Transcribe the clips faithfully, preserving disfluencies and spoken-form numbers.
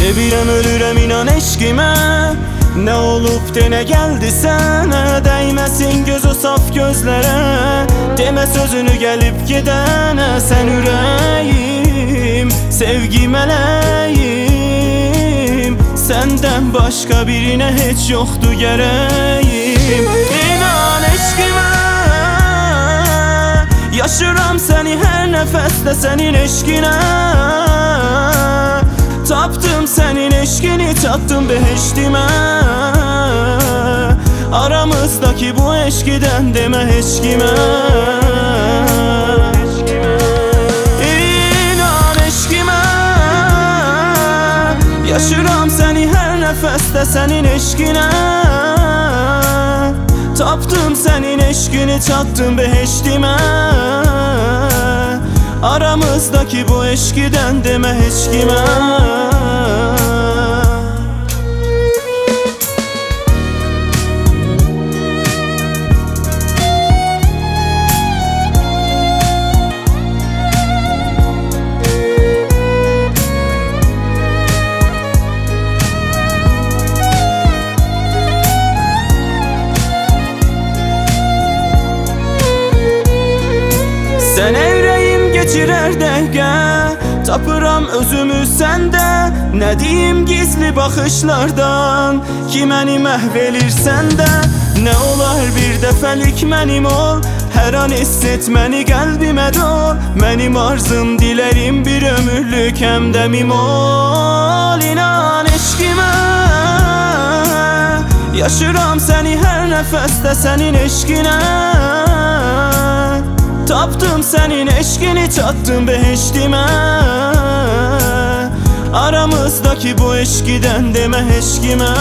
Sevirəm, ölürəm inan eşqimə. Nə olub de, nə gəldi sənə? Dəyməsin göz o saf gözlərə. Demə sözünü gəlib gedənə. Sən ürəyim, sevgi mələyim. Səndən başqa birinə heç yoxdur gərəyim. İnan eşqimə, yaşıram səni hər nəfəsdə sənin eşqinə. Tapdım sənin eşqini, çatdım behiştimə. Aramızdaki bu eşqiden demə heç kimə. İnan eşqimə, yaşıram səni hər nəfəsdə sənin eşqinə. Tapdım sənin eşqini, çatdım behiştimə. Aramızdaki bu eşqiden demə heç kimə. Sən evrəyim geçirər dəqiqə, tapıram özümü səndə. Nə deyim gizli baxışlardan, ki məni məhv edirsən də. Nə olar bir dəfəlik mənim ol, hər an hiss et məni qəlbimə dol. Mənim arzum, dilərim bir ömürlük həmdəmim ol. İnan eşqimə, yaşıram səni hər nəfəsdə sənin eşqinə. Tapdım sənin eşqini, çatdım behiştimə. Aramızdaki bu eşqiden demə heç kimə.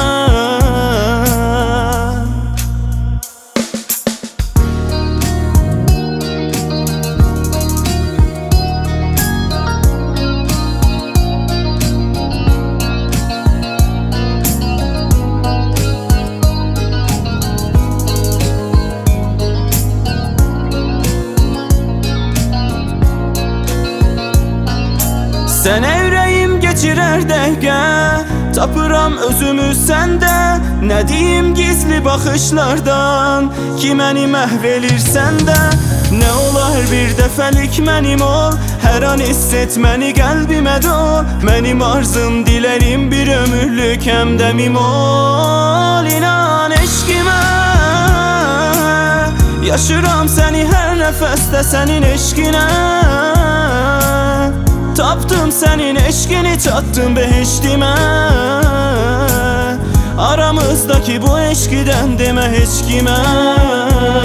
Sən evrəyim geçirər dəqiqə, tapıram özümü səndə. Nə deyim gizli baxışlardan, ki məni məhv edirsən də. Nə olar bir dəfəlik mənim ol, hər an hiss et məni qəlbimə dol. Mənim arzum, dilərim bir ömürlük həmdəmim ol. İnan eşqimə, yaşıram səni hər nəfəsdə sənin eşqinə. Tapdım sənin eşqini, çatdım behiştimə. Aramızdaki bu eşqiden demə heç kimə.